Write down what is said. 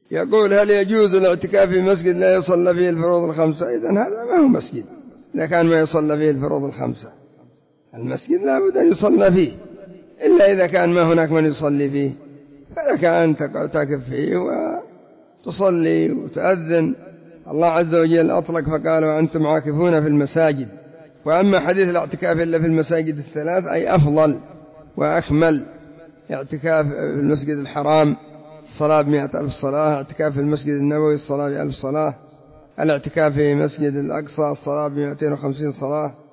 يقول هل يجوز الاعتكاف في مسجد لا يصلى فيه الفروض الخمسة؟ إذن هذا ما هو مسجد إذا كان ما يصلى فيه الفروض الخمسة. المسجد لا بد أن يصلى فيه، إلا إذا كان ما هناك من يصلي فيه فلك أن تعتكف فيه وتصلي وتأذن. الله عز وجل أطلق فقال وأنتم عاكفون في المساجد. وأما حديث الاعتكاف إلا في المساجد الثلاث أي أفضل وأكمل. اعتكاف في المسجد الحرام الصلاة 100,000 صلاة، اعتكاف في المسجد النبوي الصلاة 1,000 صلاة، الاعتكاف في مسجد الأقصى الصلاة 250 صلاة.